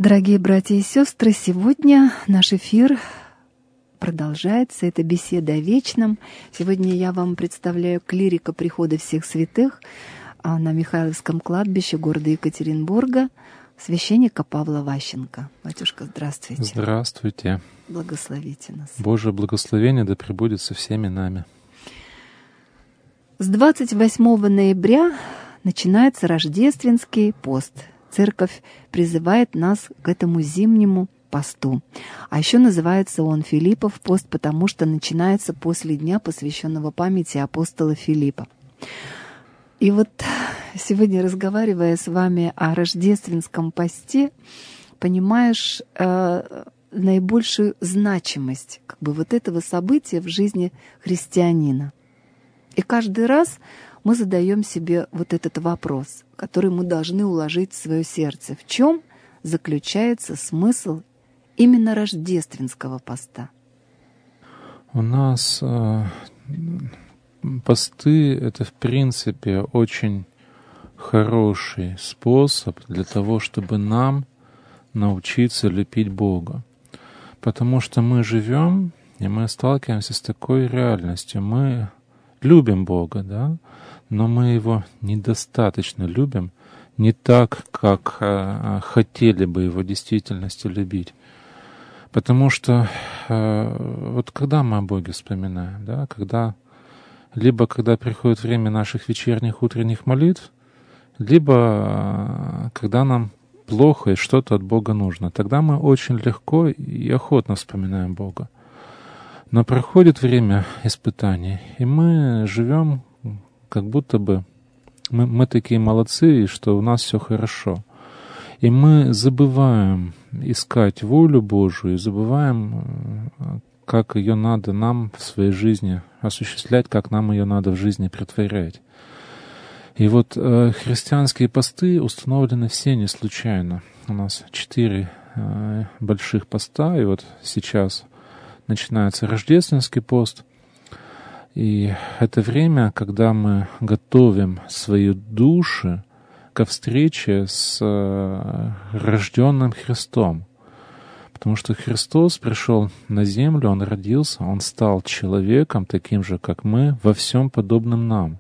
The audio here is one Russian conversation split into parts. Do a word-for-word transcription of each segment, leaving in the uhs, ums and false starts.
Дорогие братья и сестры, сегодня наш эфир продолжается. Это беседа о вечном. Сегодня я вам представляю клирика прихода всех святых на Михайловском кладбище города Екатеринбурга, священника Павла Ващенко. Батюшка, здравствуйте. Здравствуйте. Благословите нас. Божие благословение да пребудет со всеми нами. С двадцать восьмого ноября начинается рождественский пост. Церковь призывает нас к этому зимнему посту. А еще называется он Филиппов пост, потому что начинается после дня, посвященного памяти апостола Филиппа. И вот сегодня, разговаривая с вами о рождественском посте, понимаешь э, наибольшую значимость как бы вот этого события в жизни христианина. И каждый раз мы задаем себе вот этот вопрос, который мы должны уложить в свое сердце. В чем заключается смысл именно рождественского поста? У нас э, посты — это, в принципе, очень хороший способ для того, чтобы нам научиться любить Бога. Потому что мы живем, и мы сталкиваемся с такой реальностью. Мы любим Бога, да, но мы Его недостаточно любим, не так, как э, хотели бы Его в действительности любить. Потому что э, вот когда мы о Боге вспоминаем, да, когда, либо когда приходит время наших вечерних, утренних молитв, либо э, когда нам плохо и что-то от Бога нужно, тогда мы очень легко и охотно вспоминаем Бога. Но проходит время испытаний, и мы живем как будто бы мы, мы такие молодцы, что у нас все хорошо. И мы забываем искать волю Божию, и забываем, как ее надо нам в своей жизни осуществлять, как нам ее надо в жизни претворять. И вот э, христианские посты установлены все не случайно. У нас четыре э, больших поста, и вот сейчас начинается рождественский пост. И это время, когда мы готовим свои души ко встрече с рожденным Христом. Потому что Христос пришел на землю, Он родился, Он стал человеком, таким же, как мы, во всем подобным нам,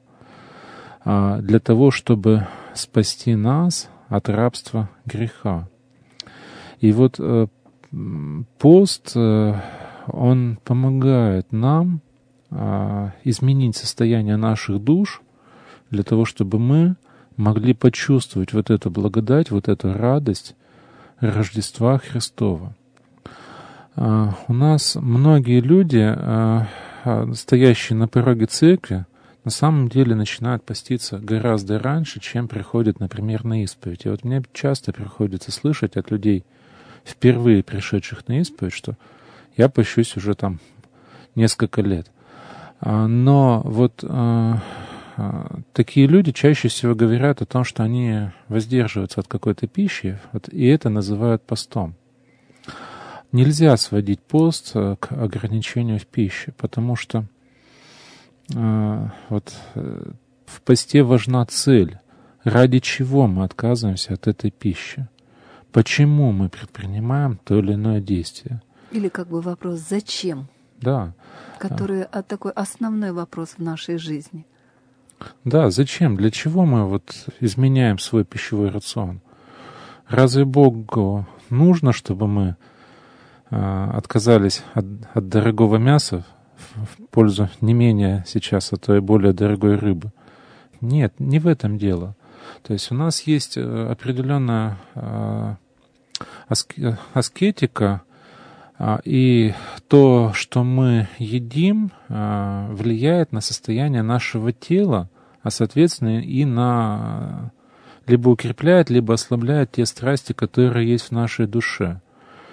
для того, чтобы спасти нас от рабства греха. И вот пост, он помогает нам изменить состояние наших душ для того, чтобы мы могли почувствовать вот эту благодать, вот эту радость Рождества Христова. У нас многие люди, стоящие на пороге церкви, на самом деле начинают поститься гораздо раньше, чем приходят, например, на исповедь. И вот мне часто приходится слышать от людей, впервые пришедших на исповедь, что я пощусь уже там несколько лет. Но вот э, э, такие люди чаще всего говорят о том, что они воздерживаются от какой-то пищи, вот, и это называют постом. Нельзя сводить пост к ограничению в пище, потому что э, вот, э, в посте важна цель, ради чего мы отказываемся от этой пищи, почему мы предпринимаем то или иное действие. Или как бы вопрос «зачем?». Да. Который а, такой основной вопрос в нашей жизни. Да, зачем? Для чего мы вот изменяем свой пищевой рацион? Разве Богу нужно, чтобы мы э, отказались от, от дорогого мяса в, в пользу не менее сейчас, а то и более дорогой рыбы? Нет, не в этом дело. То есть у нас есть определенная э, аск- аскетика, и то, что мы едим, влияет на состояние нашего тела, а, соответственно, и на либо укрепляет, либо ослабляет те страсти, которые есть в нашей душе.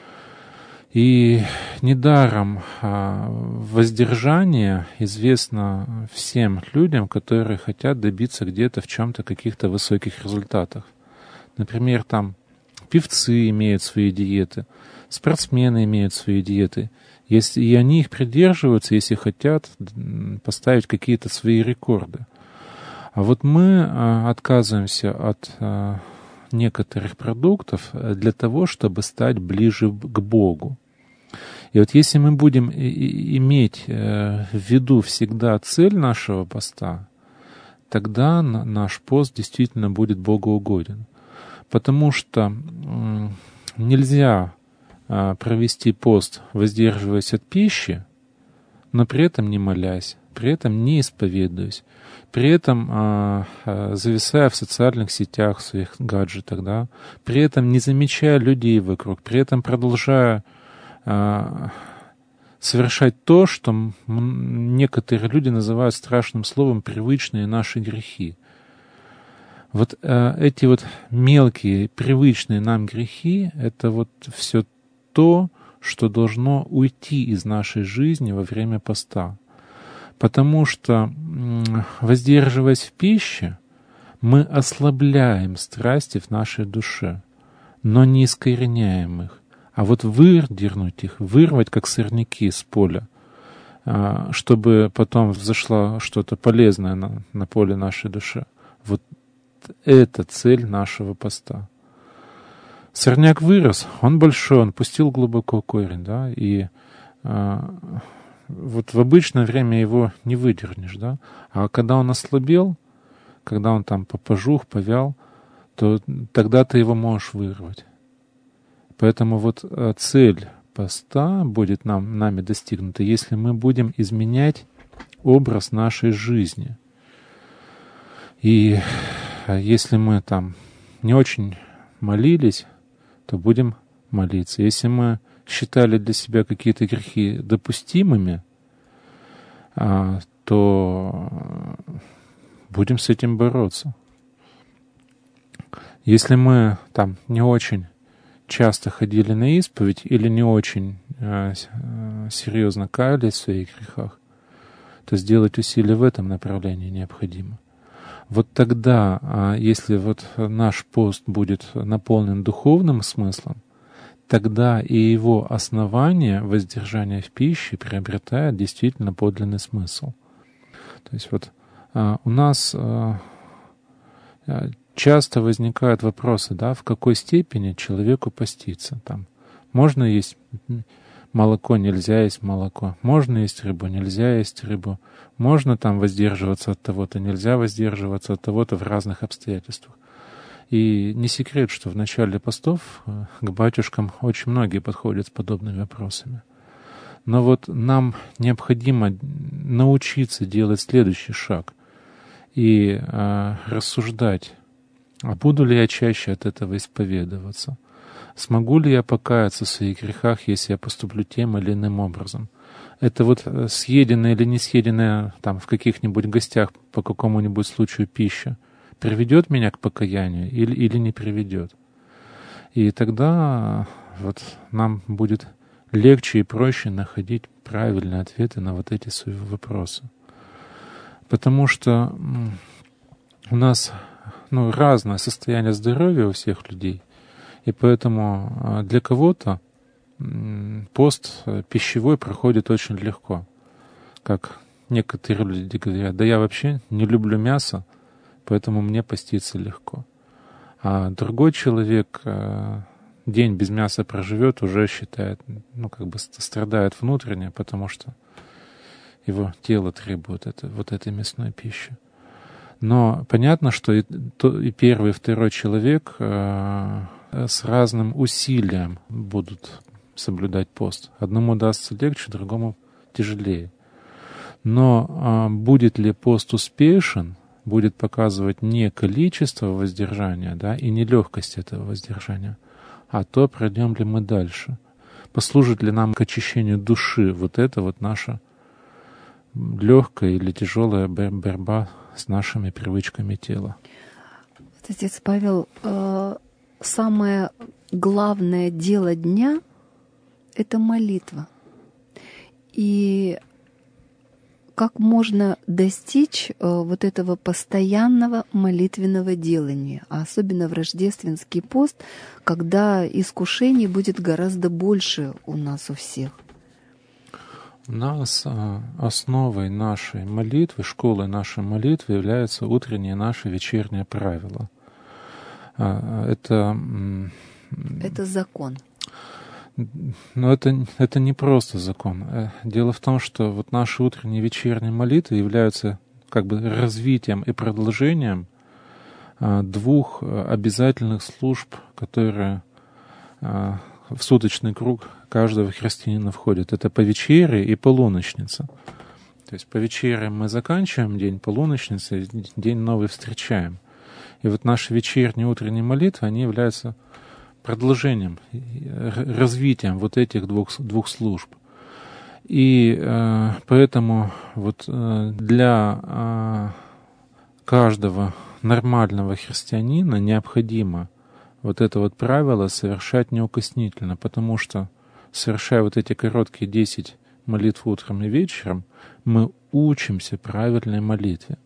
И недаром воздержание известно всем людям, которые хотят добиться где-то в чем-то каких-то высоких результатов. Например, там певцы имеют свои диеты, спортсмены имеют свои диеты, если, и они их придерживаются, если хотят поставить какие-то свои рекорды. А вот мы а, отказываемся от а, некоторых продуктов для того, чтобы стать ближе к Богу. И вот если мы будем иметь в виду всегда цель нашего поста, тогда наш пост действительно будет богоугоден. Потому что нельзя провести пост, воздерживаясь от пищи, но при этом не молясь, при этом не исповедуясь, при этом а, а, зависая в социальных сетях, в своих гаджетах, да, при этом не замечая людей вокруг, при этом продолжая а, совершать то, что некоторые люди называют страшным словом привычные наши грехи. Вот а, эти вот мелкие, привычные нам грехи, это вот все то, что должно уйти из нашей жизни во время поста. Потому что, воздерживаясь в пище, мы ослабляем страсти в нашей душе, но не искореняем их. А вот выдернуть их, вырвать, как сорняки с поля, чтобы потом взошло что-то полезное на, на поле нашей души. Вот это цель нашего поста. Сорняк вырос, он большой, он пустил глубоко корень, да, и а, вот в обычное время его не выдернешь, да, а когда он ослабел, когда он там пожух, повял, то тогда ты его можешь вырвать. Поэтому вот цель поста будет нам, нами достигнута, если мы будем изменять образ нашей жизни. И если мы там не очень молились, то будем молиться. Если мы считали для себя какие-то грехи допустимыми, то будем с этим бороться. Если мы там не очень часто ходили на исповедь или не очень серьезно каялись в своих грехах, то сделать усилия в этом направлении необходимо. Вот тогда, если вот наш пост будет наполнен духовным смыслом, тогда и его основание воздержания в пище приобретает действительно подлинный смысл. То есть вот у нас часто возникают вопросы, да, в какой степени человеку поститься. Там, можно есть молоко, нельзя есть молоко. Можно есть рыбу, нельзя есть рыбу. Можно там воздерживаться от того-то, нельзя воздерживаться от того-то в разных обстоятельствах. И не секрет, что в начале постов к батюшкам очень многие подходят с подобными вопросами. Но вот нам необходимо научиться делать следующий шаг и э, рассуждать, а буду ли я чаще от этого исповедоваться? Смогу ли я покаяться в своих грехах, если я поступлю тем или иным образом? Это вот съеденная или не съеденная там в каких-нибудь гостях по какому-нибудь случаю пища приведет меня к покаянию или, или не приведет? И тогда вот нам будет легче и проще находить правильные ответы на вот эти свои вопросы. Потому что у нас ну, разное состояние здоровья у всех людей, и поэтому для кого-то пост пищевой проходит очень легко. Как некоторые люди говорят, да я вообще не люблю мясо, поэтому мне поститься легко. А другой человек день без мяса проживет, уже считает, ну как бы страдает внутренне, потому что его тело требует это, вот этой мясной пищи. Но понятно, что и, то, и первый, и второй человек э, с разным усилием будут соблюдать пост. Одному дастся легче, другому тяжелее. Но э, будет ли пост успешен, будет показывать не количество воздержания, да, и не легкость этого воздержания, а то, пройдем ли мы дальше. Послужит ли нам к очищению души вот это вот наша легкая или тяжелая борьба с нашими привычками тела. Отец Павел, самое главное дело дня — это молитва. И как можно достичь вот этого постоянного молитвенного делания, а особенно в рождественский пост, когда искушений будет гораздо больше у нас у всех? У нас основой нашей молитвы, школой нашей молитвы является утреннее наше вечернее правило. Это... Это закон. Но это, это не просто закон. Дело в том, что вот наши утренние и вечерние молитвы являются как бы развитием и продолжением двух обязательных служб, которые в суточный круг каждого христианина входят. Это повечерие и полуночница. То есть по вечере мы заканчиваем день, полуночницы, день новый встречаем. И вот наши вечерние и утренние молитвы, они являются продолжением, развитием вот этих двух, двух служб. И э, поэтому вот э, для э, каждого нормального христианина необходимо вот это вот правило совершать неукоснительно, потому что, совершая вот эти короткие десять молитв утром и вечером, мы учимся правильной молитве.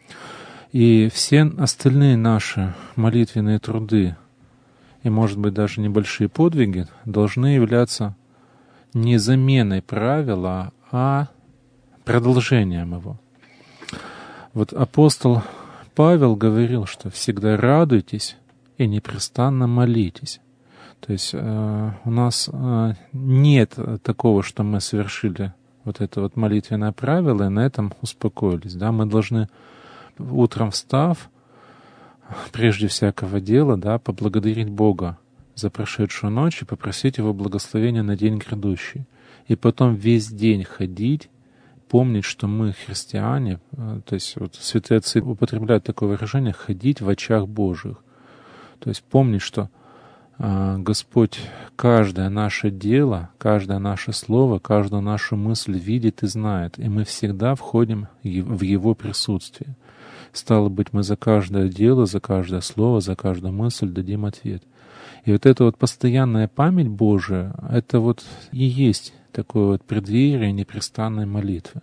И все остальные наши молитвенные труды и, может быть, даже небольшие подвиги должны являться не заменой правила, а продолжением его. Вот апостол Павел говорил, что всегда радуйтесь и непрестанно молитесь. То есть э, у нас э, нет такого, что мы совершили вот это вот молитвенное правило и на этом успокоились. Да? Мы должны утром встав, прежде всякого дела, да, поблагодарить Бога за прошедшую ночь и попросить Его благословения на день грядущий. И потом весь день ходить, помнить, что мы христиане, то есть вот святые отцы употребляют такое выражение «ходить в очах Божьих». То есть помнить, что э, Господь каждое наше дело, каждое наше слово, каждую нашу мысль видит и знает, и мы всегда входим в Его присутствие. Стало быть, мы за каждое дело, за каждое слово, за каждую мысль дадим ответ. И вот эта вот постоянная память Божия, это вот и есть такое вот преддверие непрестанной молитвы.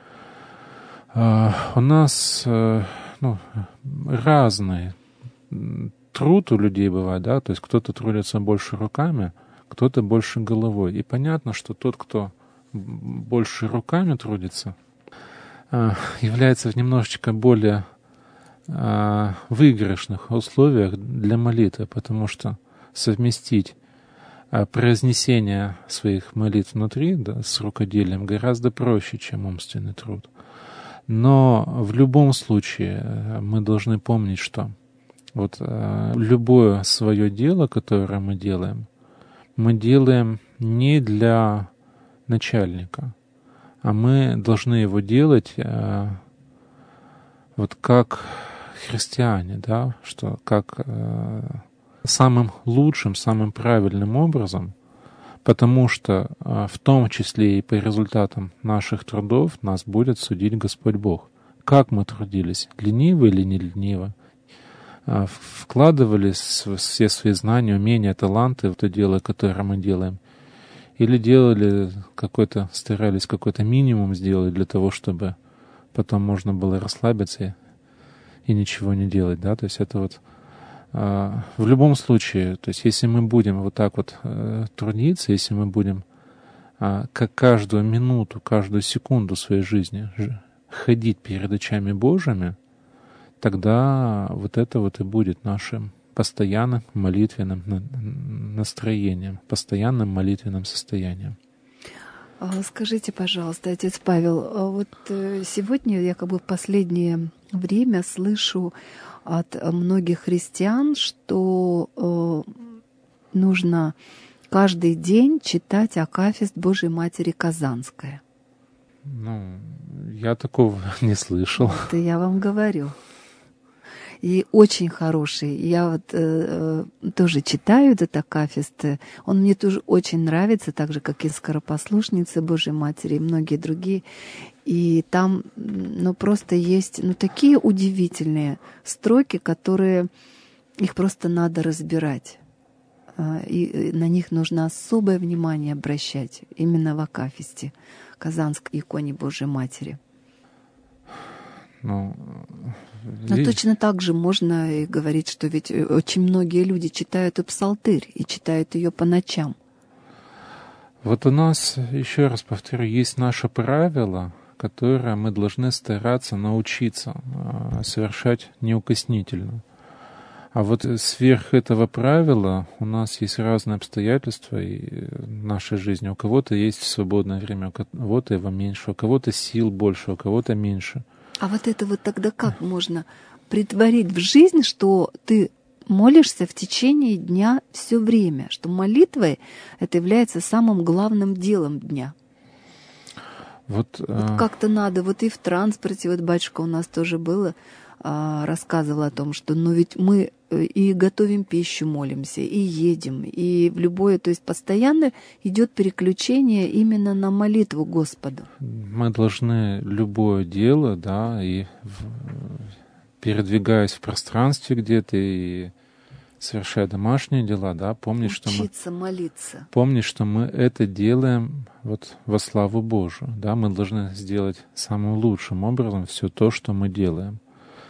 А, у нас а, ну, разный труд у людей бывает, да, то есть кто-то трудится больше руками, кто-то больше головой. И понятно, что тот, кто больше руками трудится, а, является в немножечко более выигрышных условиях для молитвы, потому что совместить произнесение своих молитв внутри, да, с рукоделием гораздо проще, чем умственный труд. Но в любом случае мы должны помнить, что вот любое свое дело, которое мы делаем, мы делаем не для начальника, а мы должны его делать вот как христиане, да, что как э, самым лучшим, самым правильным образом, потому что э, в том числе и по результатам наших трудов нас будет судить Господь Бог. Как мы трудились, лениво или не лениво, э, вкладывали все свои знания, умения, таланты в то дело, которое мы делаем, или делали какой-то, старались какой-то минимум сделать для того, чтобы потом можно было расслабиться и ничего не делать, да, то есть это вот э, в любом случае, то есть если мы будем вот так вот э, трудиться, если мы будем э, как каждую минуту, каждую секунду своей жизни ходить перед очами Божьими, тогда вот это вот и будет нашим постоянным молитвенным настроением, постоянным молитвенным состоянием. Скажите, пожалуйста, отец Павел, вот сегодня я как бы в последнее время слышу от многих христиан, что нужно каждый день читать акафист Божией Матери Казанская. Ну, я такого не слышал. Это я вам говорю. И очень хороший. Я вот э, тоже читаю этот акафист. Он мне тоже очень нравится, так же, как и «Скоропослушницы Божьей Матери» и многие другие. И там, ну, просто есть, ну, такие удивительные строки, которые, их просто надо разбирать. И на них нужно особое внимание обращать именно в акафисте Казанской иконе Божьей Матери. Ну, Но и... точно так же можно и говорить, что ведь очень многие люди читают и псалтырь, и читают ее по ночам. Вот у нас, еще раз повторю, есть наше правило, которое мы должны стараться научиться совершать неукоснительно. А вот сверх этого правила у нас есть разные обстоятельства и в нашей жизни. У кого-то есть свободное время, у кого-то его меньше, у кого-то сил больше, у кого-то меньше. А вот это вот тогда как можно претворить в жизнь, что ты молишься в течение дня все время, что молитвой это является самым главным делом дня? Вот, вот а... как-то надо, вот и в транспорте, вот батюшка у нас тоже было, рассказывал о том, что ну ведь мы и готовим пищу, молимся, и едем, и в любое, то есть постоянно идет переключение именно на молитву Господу. Мы должны любое дело, да, и в, передвигаясь в пространстве где-то и совершая домашние дела, да, помнить, что мы учиться молиться. Помнить, что мы это делаем вот во славу Божию, да, мы должны сделать самым лучшим образом все то, что мы делаем.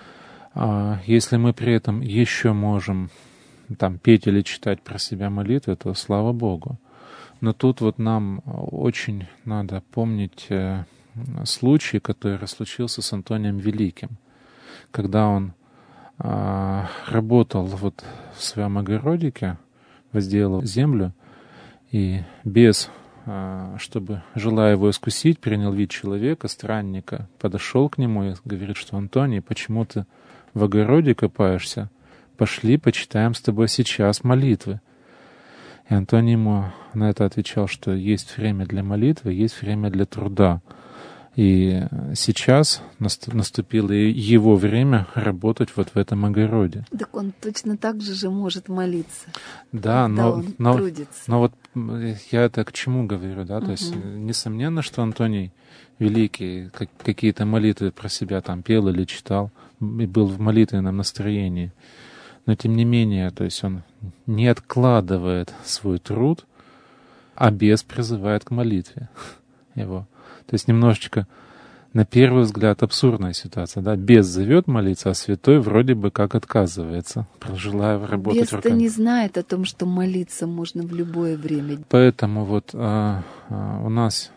А если мы при этом еще можем там петь или читать про себя молитвы, то слава Богу. Но тут вот нам очень надо помнить э, случай, который случился с Антонием Великим, когда он э, работал вот в своем огородике, возделывал землю, и бес, э, чтобы, желая его искусить, принял вид человека, странника, подошел к нему и говорит, что Антоний, почему ты в огороде копаешься? Пошли, почитаем с тобой сейчас молитвы. И Антоний ему на это отвечал, что есть время для молитвы, есть время для труда. И сейчас наступило его время работать вот в этом огороде. Так он точно так же же может молиться. Да, но, он но, трудится. но вот я это к чему говорю, да, то угу. есть несомненно, что Антоний Великий как, какие-то молитвы про себя там пел или читал, и был в молитвенном настроении. Но тем не менее, то есть он не откладывает свой труд, а бес призывает к молитве его. То есть немножечко, на первый взгляд, абсурдная ситуация. Да? Бес зовет молиться, а святой вроде бы как отказывается, желая работать Бес-то руками. не знает о том, что молиться можно в любое время. Поэтому вот а, а, у нас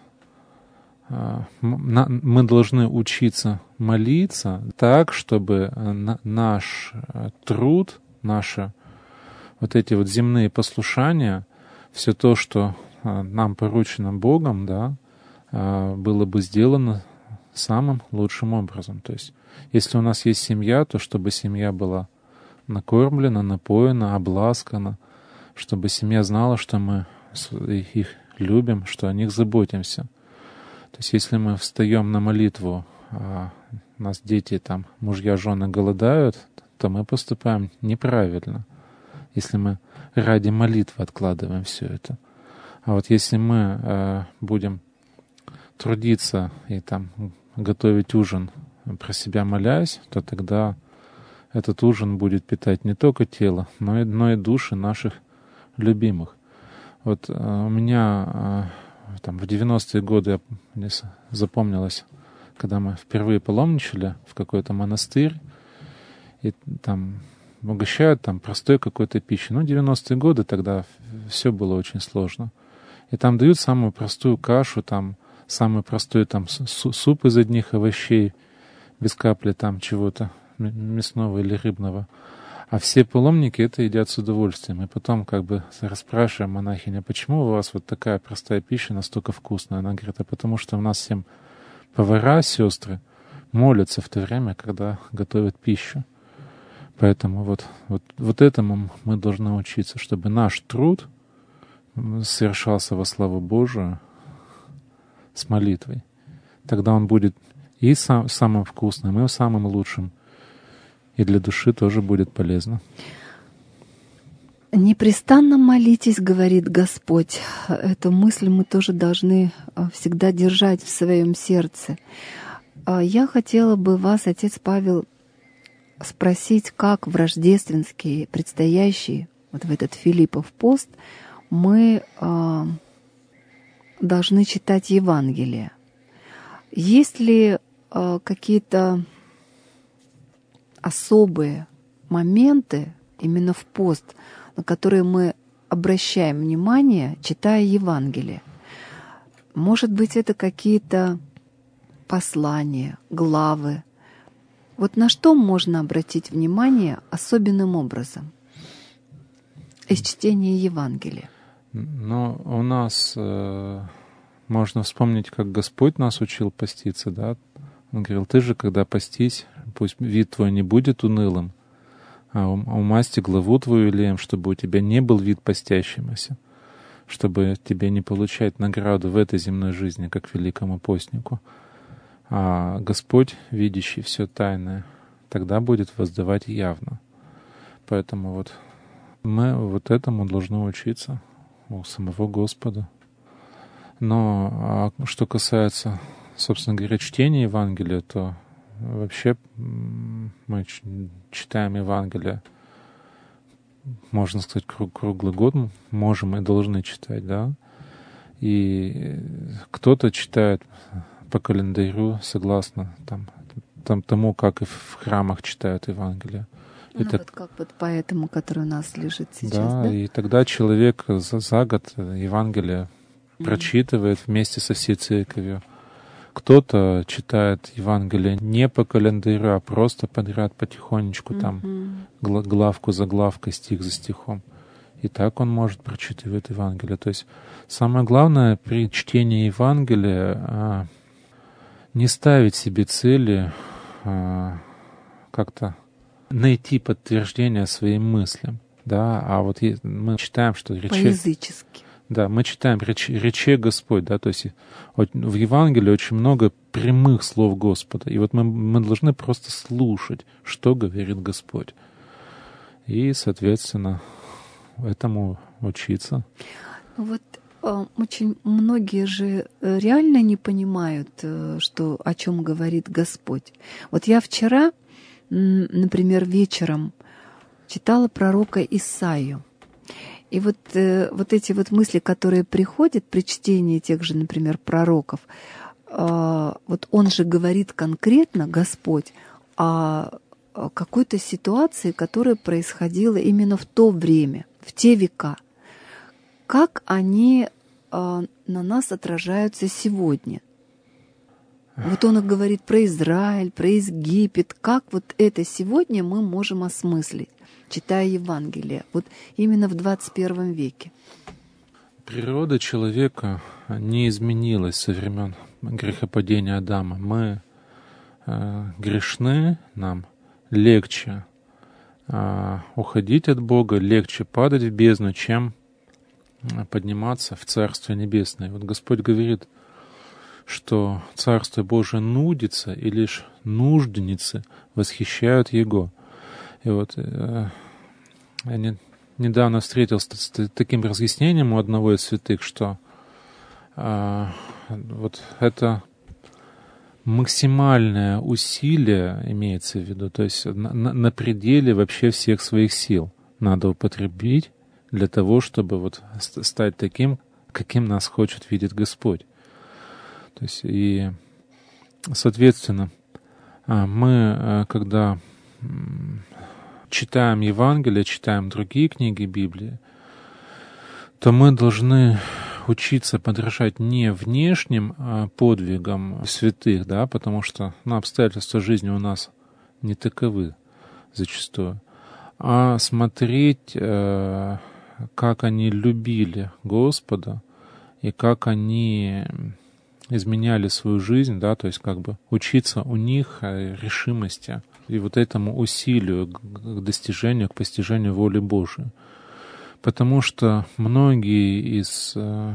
а, на, мы должны учиться молиться так, чтобы на, наш труд, наши вот эти вот земные послушания, все то, что а, нам поручено Богом, да, а, было бы сделано самым лучшим образом. То есть, если у нас есть семья, то чтобы семья была накормлена, напоена, обласкана, чтобы семья знала, что мы их любим, что о них заботимся. То есть, если мы встаем на молитву, а у нас дети, там, мужья, жены голодают, то мы поступаем неправильно, если мы ради молитвы откладываем все это. А вот если мы э, будем трудиться и там готовить ужин, про себя молясь, то тогда этот ужин будет питать не только тело, но и, но и души наших любимых. Вот э, у меня э, там в девяностые годы мне запомнилось, когда мы впервые паломничали в какой-то монастырь, и там угощают там простой какой-то пищей. Ну, девяностые годы тогда все было очень сложно. И там дают самую простую кашу, там самый простой там суп из одних овощей, без капли там чего-то мясного или рыбного. А все паломники это едят с удовольствием. И потом как бы расспрашиваем монахиня, почему у вас вот такая простая пища настолько вкусная? Она говорит, а потому что у нас всем повара, сестры молятся в то время, когда готовят пищу. Поэтому вот, вот, вот этому мы должны учиться, чтобы наш труд совершался во славу Божию с молитвой. Тогда он будет и сам, самым вкусным, и самым лучшим. И для души тоже будет полезно. «Непрестанно молитесь, — говорит Господь». Эту мысль мы тоже должны всегда держать в своем сердце. Я хотела бы вас, отец Павел, спросить, как в рождественский, предстоящий, вот в этот Филиппов пост, мы э, должны читать Евангелие. Есть ли э, какие-то особые моменты именно в пост, на которые мы обращаем внимание, читая Евангелие? Может быть, это какие-то послания, главы, Вот на что можно обратить внимание особенным образом из чтения Евангелия? Но у нас э, можно вспомнить, как Господь нас учил поститься, да? Он говорил: ты же, когда постись, пусть вид твой не будет унылым, а умасти главу твою елеем, чтобы у тебя не был вид постящимся, чтобы тебе не получать награду в этой земной жизни, как великому постнику. А Господь, видящий все тайное, тогда будет воздавать явно. Поэтому вот мы вот этому должны учиться у самого Господа. Но а что касается, собственно говоря, чтения Евангелия, то вообще мы читаем Евангелие, можно сказать, круг, круглый год можем и должны читать, да. И кто-то читает по календарю, согласно там, там, тому, как и в храмах читают Евангелие. Ну, это, вот как вот по этому, который у нас лежит сейчас, да? да? И тогда человек за, за год Евангелие mm-hmm. прочитывает вместе со всей церковью. Кто-то читает Евангелие не по календарю, а просто подряд потихонечку, mm-hmm. там главку за главкой, стих за стихом. И так он может прочитывать Евангелие. То есть самое главное при чтении Евангелия а, не ставить себе цели а, как-то найти подтверждение своим мыслям, да, а вот мы читаем, что рече... По-язычески. Да, мы читаем рече, рече Господь, да, то есть в Евангелии очень много прямых слов Господа, и вот мы, мы должны просто слушать, что говорит Господь, и, соответственно, этому учиться. Вот э, очень многие же реально не понимают, э, что, о чем говорит Господь. Вот я вчера, например, вечером читала пророка Исаию. И вот, э, вот эти вот мысли, которые приходят при чтении тех же, например, пророков, э, вот он же говорит конкретно, Господь, о, о какой-то ситуации, которая происходила именно в то время, в те века. Как они э, на нас отражаются сегодня? Вот он говорит про Израиль, про Египет. Как вот это сегодня мы можем осмыслить, читая Евангелие, вот именно в двадцать первом веке? Природа человека не изменилась со времен грехопадения Адама. Мы э, грешны, нам легче э, уходить от Бога, легче падать в бездну, чем подниматься в Царство Небесное. Вот Господь говорит, что Царство Божие нудится, и лишь нужденицы восхищают Его. И вот э, я не, недавно встретился с, с таким разъяснением у одного из святых, что э, вот это максимальное усилие имеется в виду, то есть на, на пределе вообще всех своих сил надо употребить для того, чтобы вот стать таким, каким нас хочет видеть Господь. То есть, и, соответственно, мы, когда читаем Евангелие, читаем другие книги Библии, то мы должны учиться подражать не внешним подвигам святых, да, потому что ну, обстоятельства жизни у нас не таковы зачастую, а смотреть, как они любили Господа и как они изменяли свою жизнь, да, то есть как бы учиться у них решимости и вот этому усилию к достижению, к постижению воли Божией. Потому что многие из э,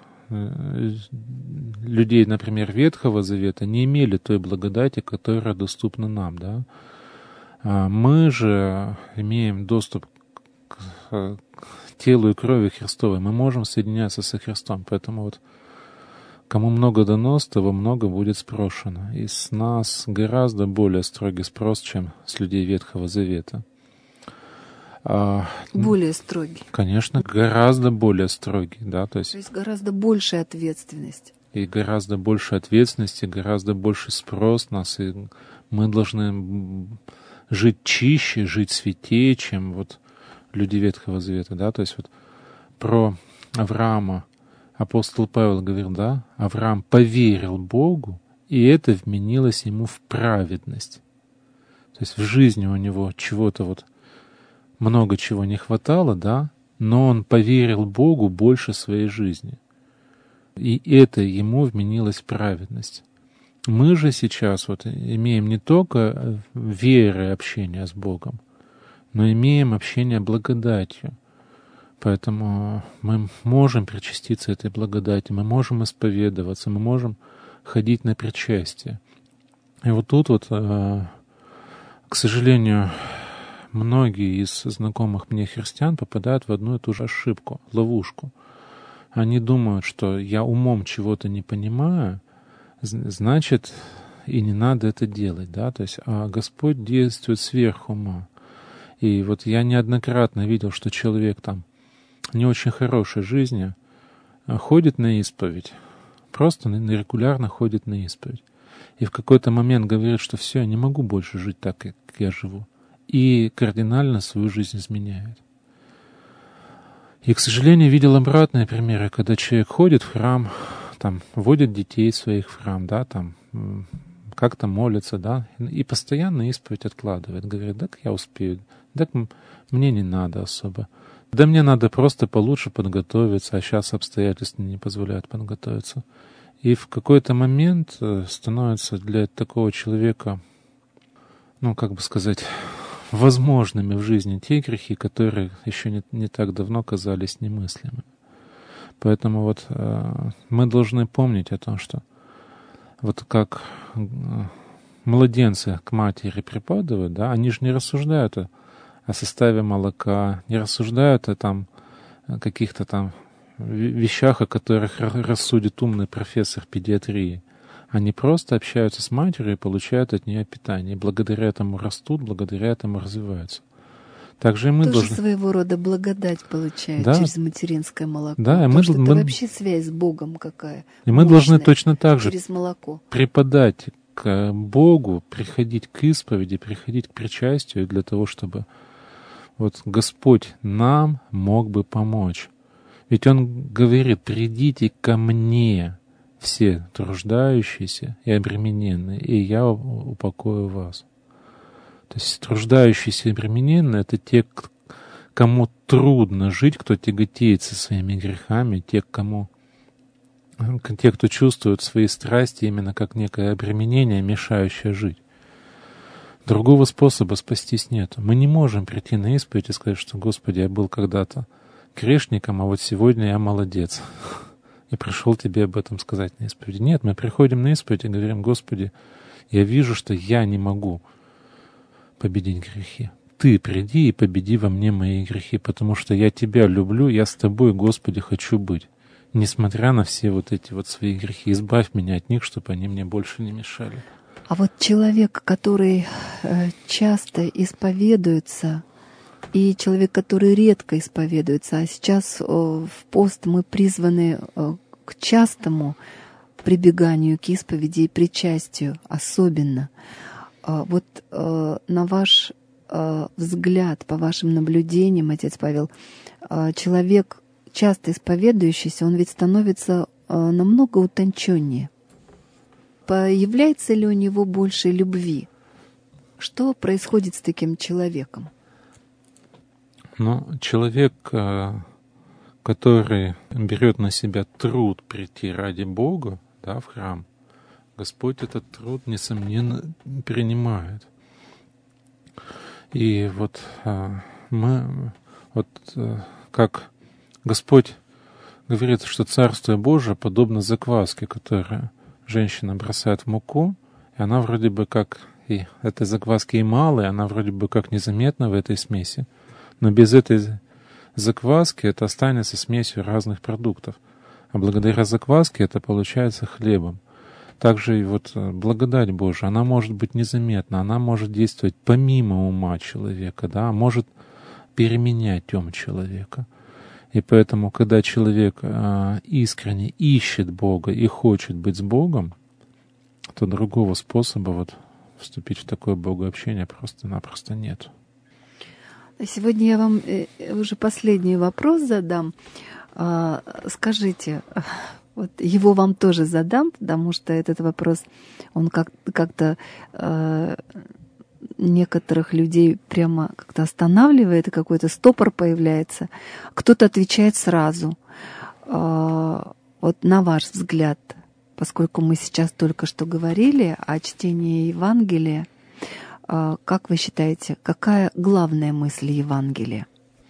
людей, например, Ветхого Завета не имели той благодати, которая доступна нам, да. А мы же имеем доступ к, к телу и крови Христовой, мы можем соединяться со Христом, поэтому вот кому много дано, с того много будет спрошено. И с нас гораздо более строгий спрос, чем с людей Ветхого Завета. А, более строгий. Конечно, гораздо более строгий, да, то есть... То есть гораздо большая ответственность. И гораздо больше ответственности, гораздо больше спрос нас, и мы должны жить чище, жить святее, чем вот люди Ветхого Завета, да, то есть вот про Авраама апостол Павел говорил, да, Авраам поверил Богу, и это вменилось ему в праведность. То есть в жизни у него чего-то вот много чего не хватало, да, но он поверил Богу больше своей жизни. И это ему вменилось в праведность. Мы же сейчас вот имеем не только веры и общение с Богом, но имеем общение благодатью. Поэтому мы можем причаститься этой благодати, мы можем исповедоваться, мы можем ходить на причастие. И вот тут вот, к сожалению, многие из знакомых мне христиан попадают в одну и ту же ошибку, ловушку. Они думают, что я умом чего-то не понимаю, значит, и не надо это делать, да, то есть, а Господь действует сверх ума. И вот я неоднократно видел, что человек там не очень хорошей жизни ходит на исповедь, просто регулярно ходит на исповедь. И в какой-то момент говорит, что все, я не могу больше жить так, как я живу. И кардинально свою жизнь изменяет. И, к сожалению, видел обратные примеры, когда человек ходит в храм, там, водит детей своих в храм, да, там, как-то молится, да, и постоянно исповедь откладывает. Говорит, так я успею, так мне не надо особо. Да мне надо просто получше подготовиться, а сейчас обстоятельства не позволяют подготовиться. И в какой-то момент становится для такого человека, ну, как бы сказать, возможными в жизни те грехи, которые еще не, не так давно казались немыслимыми. Поэтому вот э, мы должны помнить о том, что вот как э, младенцы к матери припадают, да, они же не рассуждают о, о составе молока, не рассуждают о там каких-то там вещах, о которых рассудит умный профессор педиатрии. Они просто общаются с матерью и получают от нее питание. И благодаря этому растут, благодаря этому развиваются. Также и мы тоже должны... своего рода благодать получают, да, через материнское молоко. Да, и мы, что мы... это вообще связь с Богом какая. И мы должны точно так же через молоко преподать к Богу, приходить к исповеди, приходить к причастию для того, чтобы вот Господь нам мог бы помочь. Ведь Он говорит, придите ко мне, все труждающиеся и обремененные, и я упокою вас. То есть труждающиеся и обремененные — это те, кому трудно жить, кто тяготеется своими грехами, те, кому, те, кто чувствует свои страсти именно как некое обременение, мешающее жить. Другого способа спастись нет. Мы не можем прийти на исповедь и сказать, что, Господи, я был когда-то грешником, а вот сегодня я молодец. И пришел тебе об этом сказать на исповеди. Нет, мы приходим на исповедь и говорим, Господи, я вижу, что я не могу победить грехи. Ты приди и победи во мне мои грехи, потому что я Тебя люблю, я с Тобой, Господи, хочу быть. Несмотря на все вот эти вот свои грехи, избавь меня от них, чтобы они мне больше не мешали. А вот человек, который часто исповедуется, и человек, который редко исповедуется, а сейчас в пост мы призваны к частому прибеганию к исповеди и причастию особенно. Вот на ваш взгляд, по вашим наблюдениям, отец Павел, человек, часто исповедующийся, он ведь становится намного утонченнее. Появляется ли у него больше любви? Что происходит с таким человеком? Ну, человек, который берет на себя труд прийти ради Бога, да, в храм, Господь этот труд, несомненно, принимает. И вот мы, вот как Господь говорит, что Царствие Божие подобно закваске, которую женщина бросает в муку, и она вроде бы как, и этой закваски и мало, и она вроде бы как незаметна в этой смеси, но без этой закваски это останется смесью разных продуктов. А благодаря закваске это получается хлебом. Также и вот благодать Божия, она может быть незаметна, она может действовать помимо ума человека, да, может переменять ум человека. И поэтому, когда человек э, искренне ищет Бога и хочет быть с Богом, то другого способа вот вступить в такое богообщение просто-напросто нет. Сегодня я вам уже последний вопрос задам. Скажите, вот его вам тоже задам, потому что этот вопрос, он как- как-то э, некоторых людей прямо как-то останавливает, и какой-то стопор появляется. Кто-то отвечает сразу. Вот на ваш взгляд, поскольку мы сейчас только что говорили о чтении Евангелия, как вы считаете, какая главная мысль Евангелия?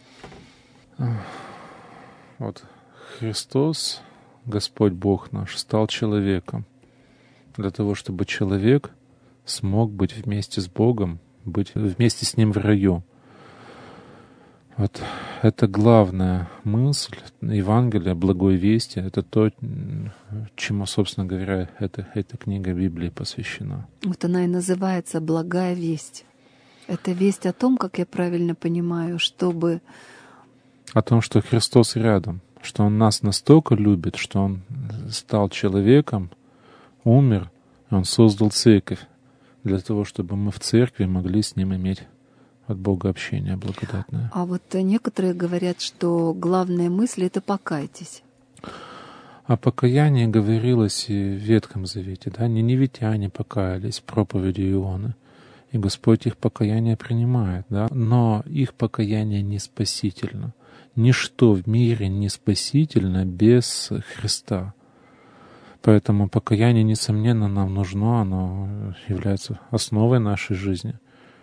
Вот Христос, Господь Бог наш, стал человеком для того, чтобы человек смог быть вместе с Богом, быть вместе с Ним в раю. Вот это главная мысль Евангелия, Благой Вести. Это то, чему, собственно говоря, эта, эта книга Библии посвящена. Вот она и называется «Благая весть». Это весть о том, как я правильно понимаю, чтобы... О том, что Христос рядом, что Он нас настолько любит, что Он стал человеком, умер, и Он создал церковь для того, чтобы мы в церкви могли с Ним иметь от Бога общение благодатное. А вот некоторые говорят, что главная мысль — это «покайтесь». О покаянии говорилось и в Ветхом Завете, да, ниневитяне покаялись в проповеди Ионы, и Господь их покаяние принимает, да, но их покаяние не спасительно. Ничто в мире не спасительно без Христа. Поэтому покаяние, несомненно, нам нужно, оно является основой нашей жизни.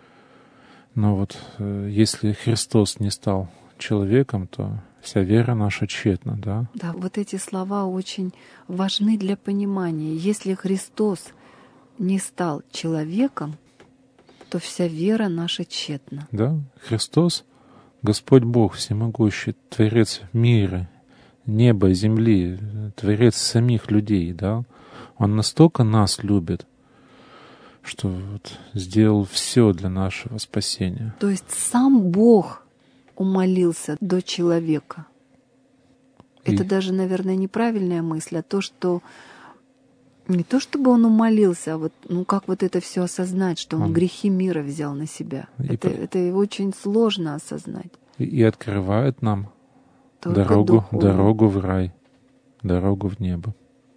Но вот э, если Христос не стал человеком, то вся вера наша тщетна, да? Да, вот эти слова очень важны для понимания. Если Христос не стал человеком, то вся вера наша тщетна. Да, Христос, Господь Бог всемогущий, Творец мира, неба, земли, Творец самих людей, да? Он настолько нас любит, что вот сделал все для нашего спасения. То есть сам Бог умолился до человека. И... Это даже, наверное, неправильная мысль, а то, что не то, чтобы он умолился, а вот, ну как вот это все осознать, что он, он... грехи мира взял на себя. И это, по... это очень сложно осознать. И, и открывает нам Только дорогу, духовно. дорогу в рай, дорогу в небо.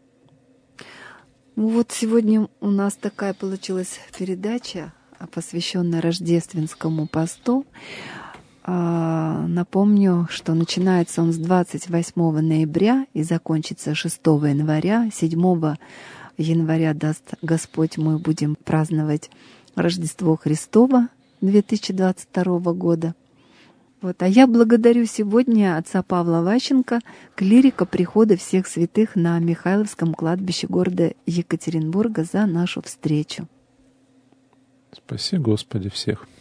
Ну вот сегодня у нас такая получилась передача, посвященная рождественскому посту. Напомню, что начинается он с двадцать восьмого ноября и закончится шестого января. седьмого января, даст Господь, мы будем праздновать Рождество Христово две тысячи двадцать второго года. Вот. А я благодарю сегодня отца Павла Ващенко, клирика прихода всех святых на Михайловском кладбище города Екатеринбурга, за нашу встречу. Спаси, Господи, всех.